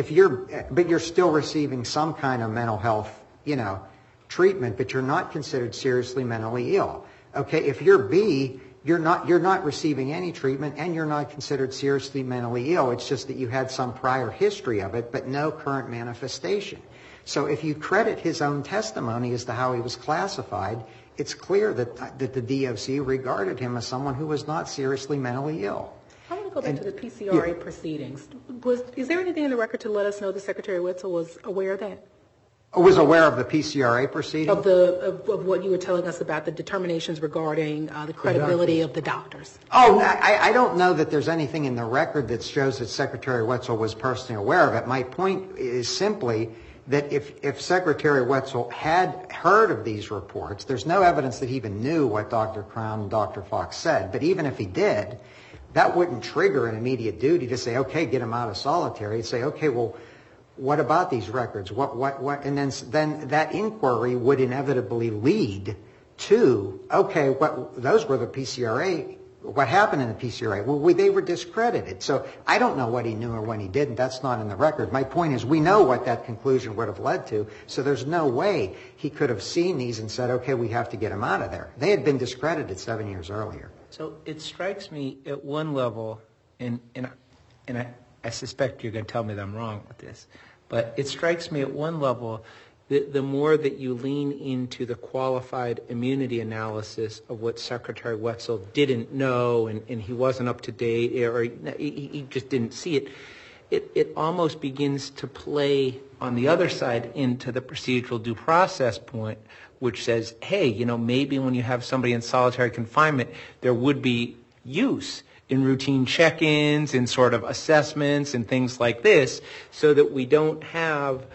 E: But you're still receiving some kind of mental health, treatment, but you're not considered seriously mentally ill. Okay, if you're B, you're not receiving any treatment and you're not considered seriously mentally ill. It's just that you had some prior history of it, but no current manifestation. So if you credit his own testimony as to how he was classified, it's clear that the DOC regarded him as someone who was not seriously mentally ill.
C: I want to go back to the PCRA proceedings. Is there anything in the record to let us know that Secretary Wetzel was aware of that?
E: Was aware of the PCRA proceedings?
C: Of what you were telling us about the determinations regarding the credibility of the doctors.
E: Oh, I don't know that there's anything in the record that shows that Secretary Wetzel was personally aware of it. My point is simply that if Secretary Wetzel had heard of these reports, there's no evidence that he even knew what Dr. Crown and Dr. Fox said. But even if he did, that wouldn't trigger an immediate duty to say, okay, get him out of solitary. He'd say, okay, well, what about these records? What? And then that inquiry would inevitably lead to, okay, those were the PCRA. What happened in the PCRA? Well, they were discredited. So I don't know what he knew or when he didn't. That's not in the record. My point is we know what that conclusion would have led to. So there's no way he could have seen these and said, okay, we have to get him out of there. They had been discredited 7 years earlier.
A: So it strikes me at one level, and I suspect you're going to tell me that I'm wrong with this, but it strikes me at one level that the more that you lean into the qualified immunity analysis of what Secretary Wetzel didn't know and he wasn't up to date or he just didn't see it, it almost begins to play on the other side into the procedural due process point, which says, hey, maybe when you have somebody in solitary confinement, there would be use in routine check-ins and sort of assessments and things like this, so that we don't have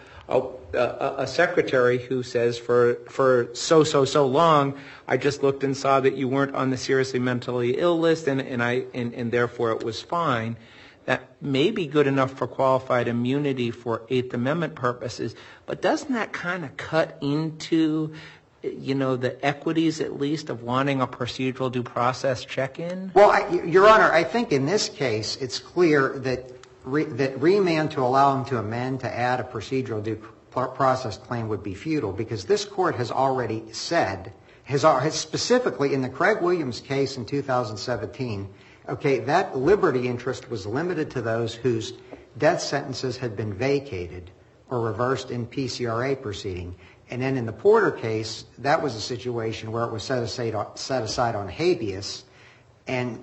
A: a secretary who says for so long, I just looked and saw that you weren't on the seriously mentally ill list and therefore it was fine. That may be good enough for qualified immunity for Eighth Amendment purposes, but doesn't that kind of cut into the equities, at least, of wanting a procedural due process check-in?
E: Well, Your Honor, I think in this case it's clear that remand to allow him to amend to add a procedural due process claim would be futile, because this Court has already said, has specifically in the Craig Williams case in 2017, okay, that liberty interest was limited to those whose death sentences had been vacated or reversed in PCRA proceeding. And then in the Porter case, that was a situation where it was set aside on habeas, and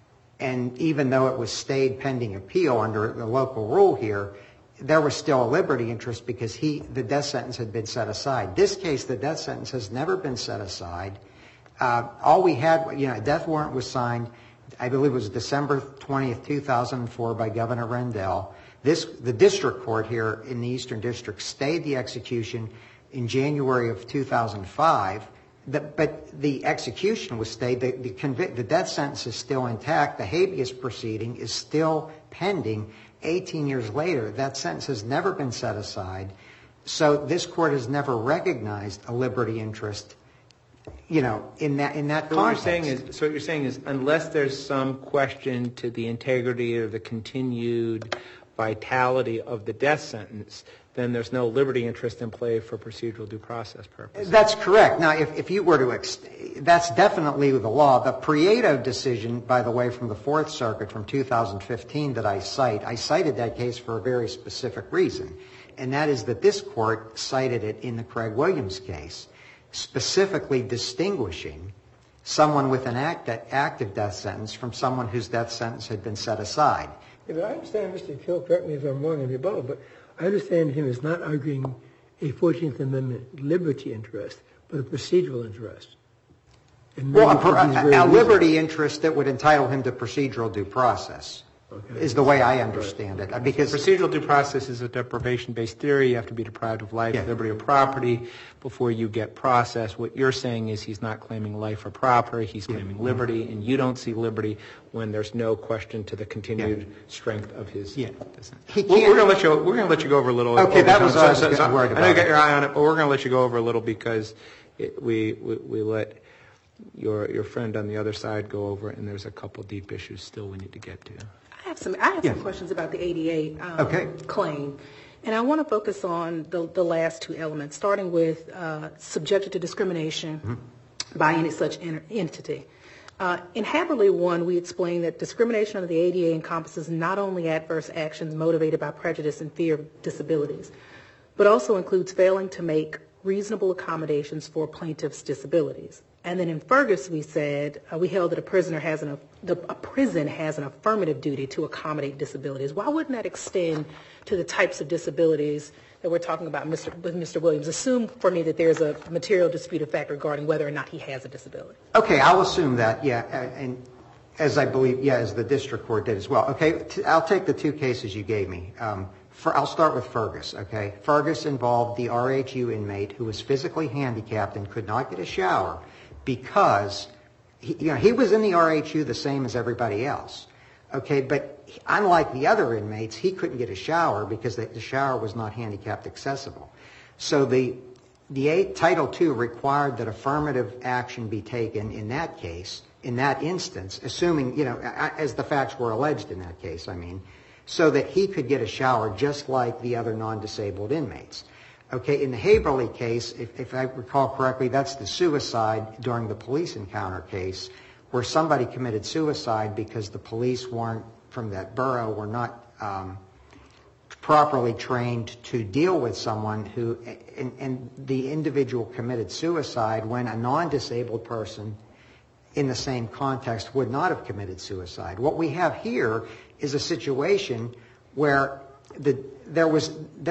E: even though it was stayed pending appeal under the local rule here, there was still a liberty interest because the death sentence had been set aside. This case, the death sentence has never been set aside. All we had, a death warrant was signed, I believe it was December 20th, 2004 by Governor Rendell. The district court here in the Eastern District stayed the execution in January of 2005, but the execution was stayed. The death sentence is still intact. The habeas proceeding is still pending. 18 years later, that sentence has never been set aside. So this Court has never recognized a liberty interest, in that context.
A: So what you're saying is unless there's some question to the integrity or the continued vitality of the death sentence, then there's no liberty interest in play for procedural due process purposes.
E: That's correct. Now, if you were to, that's definitely the law. The Prieto decision, by the way, from the Fourth Circuit from 2015 that I cited that case for a very specific reason, and that is that this court cited it in the Craig Williams case, specifically distinguishing someone with an active death sentence from someone whose death sentence had been set aside.
D: Yeah, but I understand Mr. Hill, correct me if I'm wrong in the above, but I understand him as not arguing a 14th Amendment liberty interest, but a procedural interest.
E: Well, a liberty interest that would entitle him to procedural due process is the way I understand it. Because
A: procedural due process is a deprivation-based theory. You have to be deprived of life, liberty, or property before you get process. What you're saying is he's not claiming life or property. He's claiming liberty, and you don't see liberty when there's no question to the continued strength of his dissent. We're going to let you go over a little.
E: Okay, that was what I was worried about.
A: I know you got your eye on it, but we're going to let you go over a little because we let your friend on the other side go over it, and there's a couple deep issues still we need to get to.
C: I have some questions about the ADA claim, and I want to focus on the last two elements, starting with subjected to discrimination by any such entity. In Haberly 1, we explained that discrimination under the ADA encompasses not only adverse actions motivated by prejudice and fear of disabilities, but also includes failing to make reasonable accommodations for plaintiff's disabilities. And then in Fergus, we said we held that a prison has an affirmative duty to accommodate disabilities. Why wouldn't that extend to the types of disabilities that we're talking about with Mr. Williams? Assume for me that there's a material disputed fact regarding whether or not he has a disability.
E: Okay, I'll assume that, and as I believe, as the district court did as well. Okay, I'll take the two cases you gave me. I'll start with Fergus, okay? Fergus involved the RHU inmate who was physically handicapped and could not get a shower because he was in the RHU the same as everybody else, okay? But unlike the other inmates, he couldn't get a shower because the shower was not handicapped accessible. So the Title II required that affirmative action be taken in that case, in that instance, assuming, as the facts were alleged in that case, so that he could get a shower just like the other non-disabled inmates. Okay, in the Haberly case, if I recall correctly, that's the suicide during the police encounter case where somebody committed suicide because the police from that borough were not properly trained to deal with someone who, and the individual committed suicide when a non-disabled person in the same context would not have committed suicide. What we have here is a situation where there's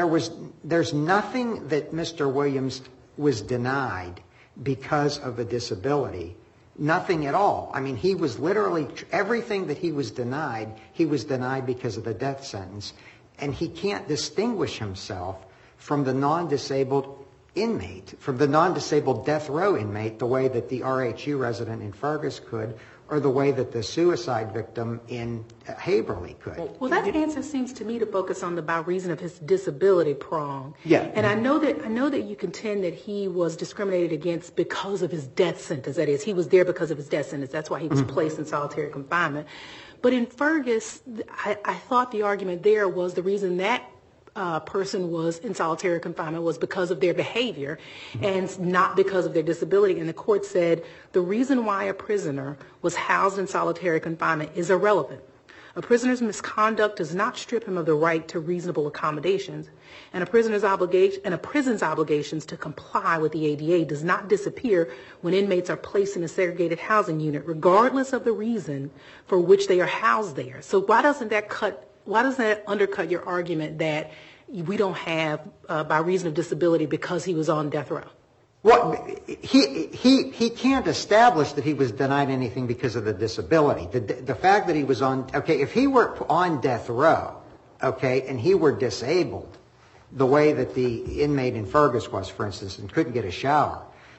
E: nothing that Mr. Williams was denied because of a disability. Nothing at all. He was literally, everything that he was denied because of the death sentence. And he can't distinguish himself from the non-disabled inmate, from the non-disabled death row inmate, the way that the RHU resident in Fergus could, or the way that the suicide victim in Haberly could.
C: Well, that answer seems to me to focus on the by reason of his disability prong.
E: Yeah.
C: And I know that you contend that he was discriminated against because of his death sentence. That is, he was there because of his death sentence. That's why he was placed in solitary confinement. But in Fergus, I thought the argument there was the reason that person was in solitary confinement was because of their behavior and not because of their disability. And the court said the reason why a prisoner was housed in solitary confinement is irrelevant. A prisoner's misconduct does not strip him of the right to reasonable accommodations, and a prison's obligations to comply with the ADA does not disappear when inmates are placed in a segregated housing unit, regardless of the reason for which they are housed there. So why doesn't that undercut your argument that we don't have by reason of disability because he was on death row?
E: Well, he can't establish that he was denied anything because of the disability. The fact that he was if he were on death row, and he were disabled, the way that the inmate in Fergus was, for instance, and couldn't get a shower,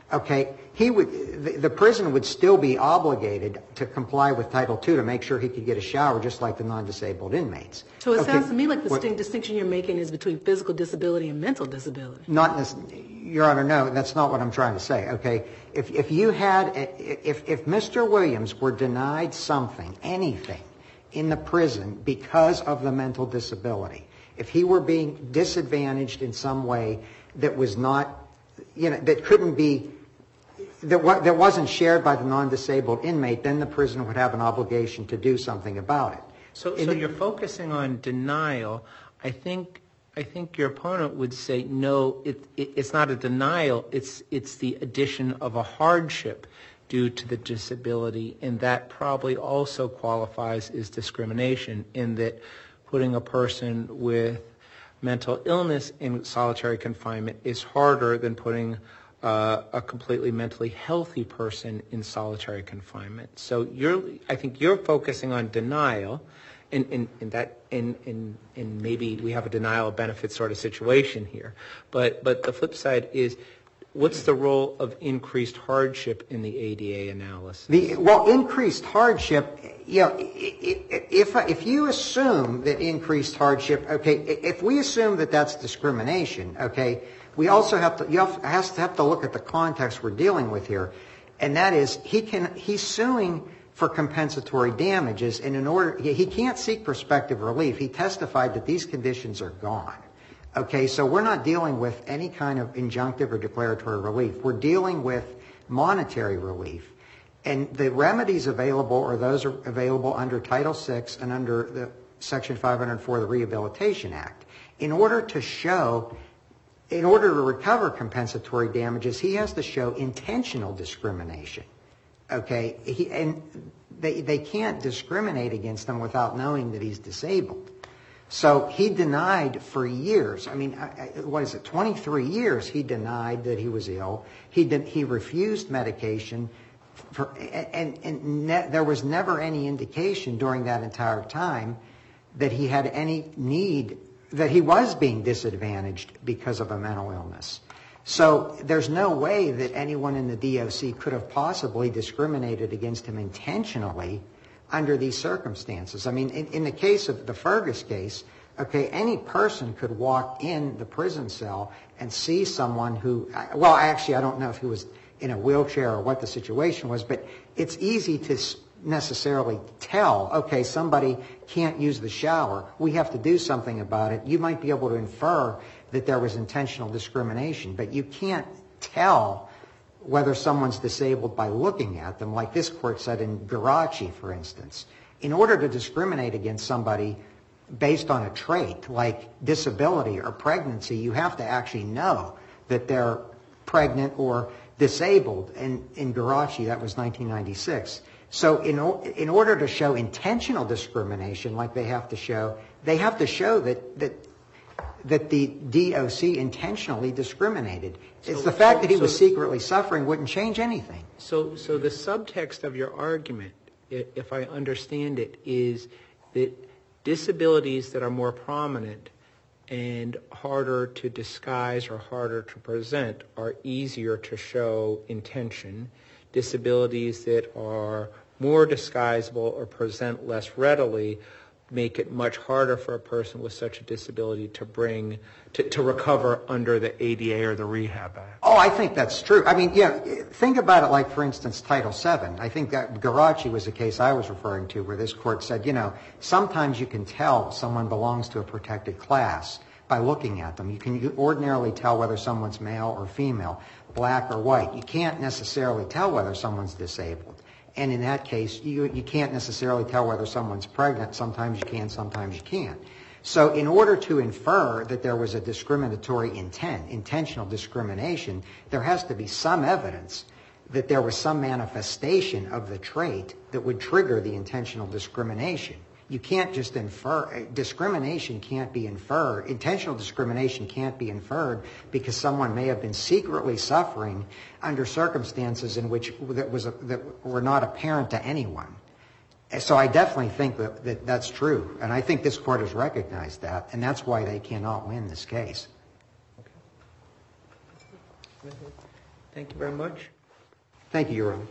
E: the prison would still be obligated to comply with Title II to make sure he could get a shower just like the non-disabled inmates.
C: So it sounds to me like the distinction you're making is between physical disability and mental disability.
E: Your Honor, no, that's not what I'm trying to say. If Mr. Williams were denied something, anything, in the prison because of the mental disability, if he were being disadvantaged in some way that was not, that couldn't be, that wasn't shared by the non-disabled inmate, then the prison would have an obligation to do something about it.
A: So you're focusing on denial. I think your opponent would say, no, it's not a denial. It's the addition of a hardship due to the disability, and that probably also qualifies as discrimination in that putting a person with mental illness in solitary confinement is harder than putting a completely mentally healthy person in solitary confinement. So I think you're focusing on denial, and maybe we have a denial of benefits sort of situation here. But the flip side is, what's the role of increased hardship in the ADA analysis?
E: Increased hardship, if you assume that increased hardship, okay, if we assume that that's discrimination, okay, we also have to look at the context we're dealing with here, and that is he's suing for compensatory damages, and he can't seek prospective relief. He testified that these conditions are gone. Okay, so we're not dealing with any kind of injunctive or declaratory relief. We're dealing with monetary relief. And the remedies available are those are available under Title VI and under the Section 504 of the Rehabilitation Act. In order to recover compensatory damages, he has to show intentional discrimination. Okay, they can't discriminate against him without knowing that he's disabled. So he denied for years. 23 years he denied that he was ill. He refused medication, and there was never any indication during that entire time that he had any need, that he was being disadvantaged because of a mental illness. So there's no way that anyone in the DOC could have possibly discriminated against him intentionally under these circumstances. I mean, in the case of the Fergus case, okay, any person could walk in the prison cell and see someone who, I don't know if he was in a wheelchair or what the situation was, but it's easy to necessarily tell, okay, somebody can't use the shower. We have to do something about it. You might be able to infer that there was intentional discrimination, but you can't tell whether someone's disabled by looking at them, like this court said in Garachi, for instance. In order to discriminate against somebody based on a trait like disability or pregnancy, you have to actually know that they're pregnant or disabled. And in Garachi, that was 1996. So in order to show intentional discrimination, like they have to show that the DOC intentionally discriminated. It's the fact that he was secretly suffering wouldn't change anything.
A: So the subtext of your argument, if I understand it, is that disabilities that are more prominent and harder to disguise or harder to present are easier to show intention. Disabilities that are more disguisable or present less readily make it much harder for a person with such a disability to recover under the ADA or the Rehab Act.
E: Oh, I think that's true. I mean, think about it like, for instance, Title VII. I think that Garachi was a case I was referring to where this court said, sometimes you can tell someone belongs to a protected class by looking at them. You can ordinarily tell whether someone's male or female, black or white. You can't necessarily tell whether someone's disabled. And in that case, you can't necessarily tell whether someone's pregnant. Sometimes you can, sometimes you can't. So in order to infer that there was a discriminatory intent, intentional discrimination, there has to be some evidence that there was some manifestation of the trait that would trigger the intentional discrimination. You can't just infer. Discrimination can't be inferred. Intentional discrimination can't be inferred because someone may have been secretly suffering under circumstances in which that were not apparent to anyone. So I definitely think that that's true, and I think this court has recognized that, and that's why they cannot win this case.
A: Okay. Thank you very much.
E: Thank you, Your Honor.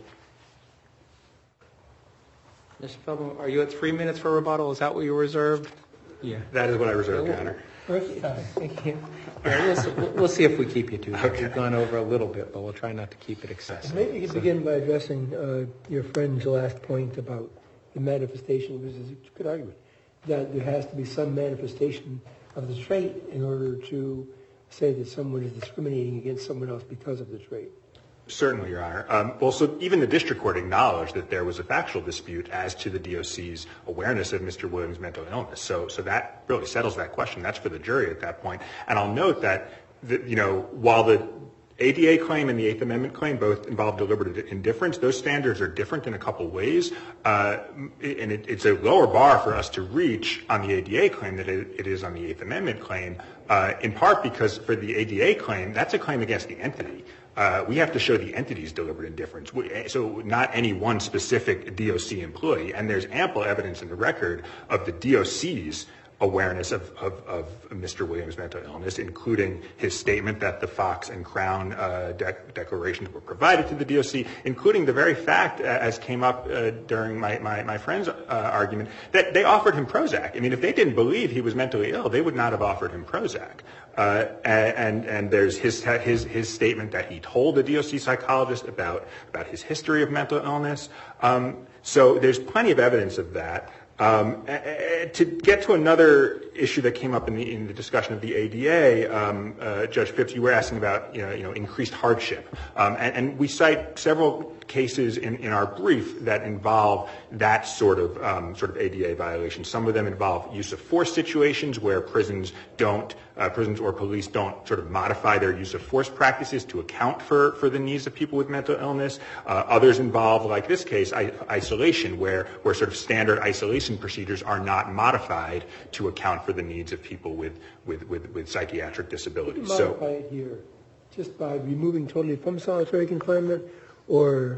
A: Mr. Feldman, are you at 3 minutes for rebuttal? Is that what you reserved? Yeah.
B: That is what I reserved, Your Honor.
A: Thank you. We'll see if we keep you to that. Okay. We've gone over a little bit, but we'll try not to keep it excessive.
D: Maybe you could begin by addressing your friend's last point about the manifestation, which is a good argument, that there has to be some manifestation of the trait in order to say that someone is discriminating against someone else because of the trait.
B: Certainly, Your Honor. Well, so even the district court acknowledged that there was a factual dispute as to the DOC's awareness of Mr. Williams' mental illness. So that really settles that question. That's for the jury at that point. And I'll note that, while the ADA claim and the Eighth Amendment claim both involve deliberate indifference, those standards are different in a couple ways. And it's a lower bar for us to reach on the ADA claim than it is on the Eighth Amendment claim, in part because for the ADA claim, that's a claim against the entity. We have to show the entity's deliberate indifference, so not any one specific DOC employee. And there's ample evidence in the record of the DOC's awareness of Mr. Williams' mental illness, including his statement that the Fox and Crown declarations were provided to the DOC, including the very fact, as came up during my friend's argument, that they offered him Prozac. I mean, if they didn't believe he was mentally ill, they would not have offered him Prozac. And there's his statement that he told the DOC psychologist about his history of mental illness. So there's plenty of evidence of that. To get to another issue that came up in the discussion of the ADA, Judge Phipps, you were asking about increased hardship, and we cite several cases in our brief that involve that sort of ADA violation. Some of them involve use of force situations where prisons or police don't sort of modify their use of force practices to account for the needs of people with mental illness. Others involve, like this case, isolation, where sort of standard isolation procedures are not modified to account for the needs of people with psychiatric disabilities.
D: You modify it here just by removing totally from solitary confinement, or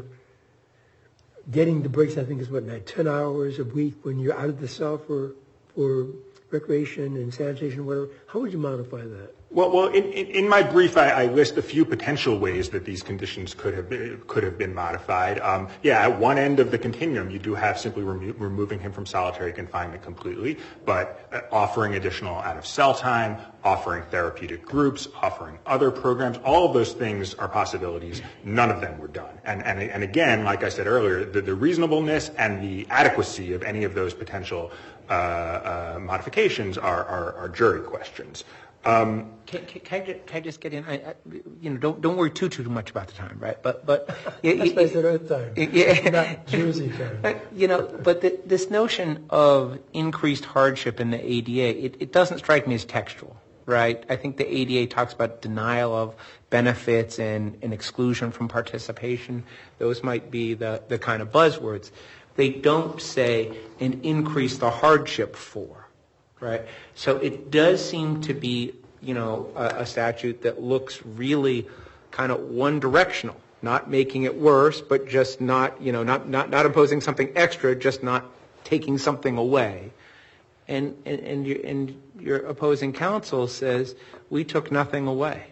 D: getting the breaks, I think is 10 hours a week when you're out of the cell for recreation and sanitation, whatever. How would you modify that?
B: Well, in my brief, I list a few potential ways that these conditions could have been modified. At one end of the continuum, you do have simply removing him from solitary confinement completely, but offering additional out-of-cell time, offering therapeutic groups, offering other programs, all of those things are possibilities. None of them were done. And again, like I said earlier, the reasonableness and the adequacy of any of those potential modifications are jury questions.
A: Can I just get in? Don't worry too much about the time, right? But
D: that's why I said Earth time, not Jersey time.
A: But this notion of increased hardship in the ADA, it doesn't strike me as textual, right? I think the ADA talks about denial of benefits and exclusion from participation. Those might be the kind of buzzwords. They don't say and increase the hardship for. Right. So it does seem to be, a statute that looks really kind of one directional, not making it worse, but just not imposing something extra, just not taking something away. And your opposing counsel says we took nothing away.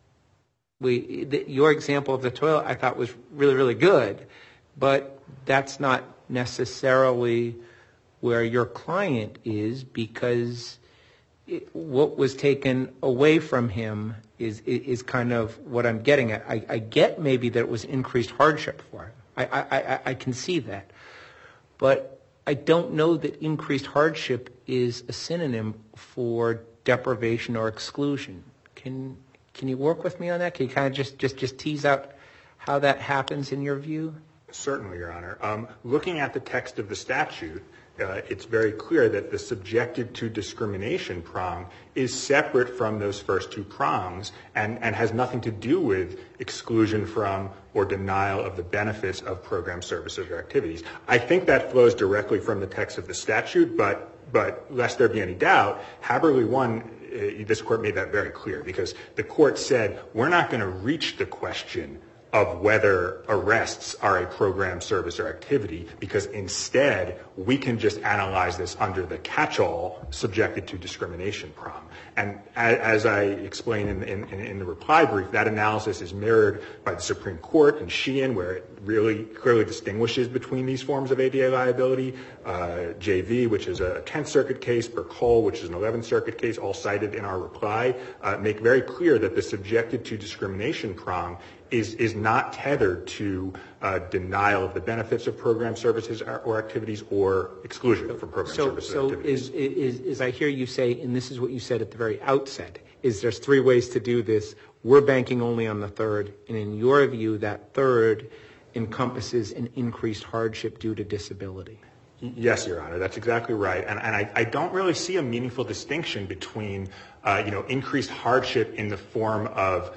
A: Your example of the toilet I thought was really, really good, but that's not necessarily where your client is, because what was taken away from him is kind of what I'm getting at. I get maybe that it was increased hardship for him. I can see that. But I don't know that increased hardship is a synonym for deprivation or exclusion. Can you work with me on that? Can you kind of just tease out how that happens in your view?
B: Certainly, Your Honor. Looking at the text of the statute, it's very clear that the subjected to discrimination prong is separate from those first two prongs and has nothing to do with exclusion from or denial of the benefits of program services or activities. I think that flows directly from the text of the statute, but lest there be any doubt, Haberly 1, this court made that very clear, because the court said we're not going to reach the question of whether arrests are a program, service, or activity, because instead we can just analyze this under the catch-all subjected to discrimination prong. And as I explained in the reply brief, that analysis is mirrored by the Supreme Court in Sheehan, where it really clearly distinguishes between these forms of ADA liability. JV, which is a 10th Circuit case, Burkholz, which is an 11th Circuit case, all cited in our reply, make very clear that the subjected to discrimination prong is not tethered to denial of the benefits of program services or activities or exclusion from program services or activities.
A: So as I hear you say, and this is what you said at the very outset, is there's three ways to do this. We're banking only on the third, and in your view, that third encompasses an increased hardship due to disability.
B: Yes, Your Honor, that's exactly right. And I don't really see a meaningful distinction between, increased hardship in the form of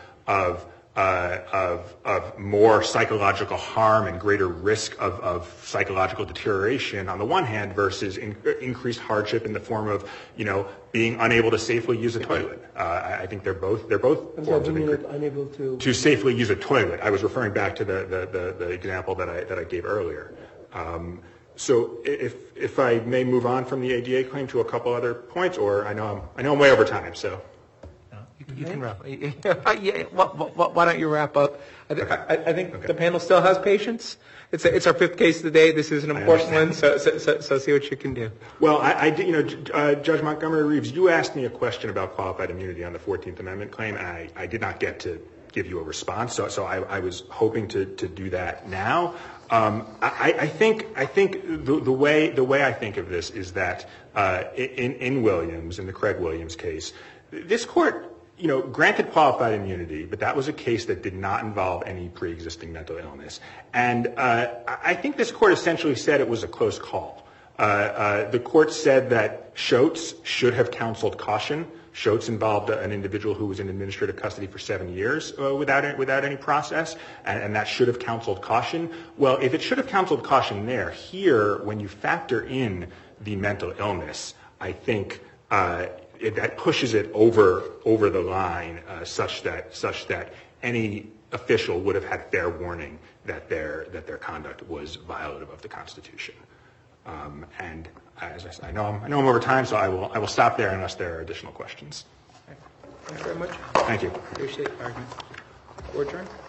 B: more psychological harm and greater risk of psychological deterioration on the one hand versus increased hardship in the form of, being unable to safely use a toilet. I think they're both forms of
D: unable
B: to safely use a toilet. I was referring back to the example that I gave earlier. So if I may move on from the ADA claim to a couple other points, or I know I'm way over time, so.
A: You can wrap up. Yeah, why don't you wrap up? I think the panel still has patience. It's our fifth case of the day. This is an important one, so see what you can do.
B: Well, Judge Montgomery Reeves, you asked me a question about qualified immunity on the 14th Amendment claim, and I did not get to give you a response, so I was hoping to do that now. I think the way I think of this is that in Williams, in the Craig Williams case, this court, granted qualified immunity, but that was a case that did not involve any pre-existing mental illness. And I think this court essentially said it was a close call. The court said that Schultz should have counseled caution. Schultz involved an individual who was in administrative custody for 7 years without any process, and that should have counseled caution. Well, if it should have counseled caution there, here, when you factor in the mental illness, I think that pushes it over the line such that any official would have had fair warning that their conduct was violative of the Constitution. And as I said, I know I'm over time, so I will stop there unless there are additional questions.
A: Thanks very much.
B: Thank you.
A: Appreciate the argument. Board adjourned.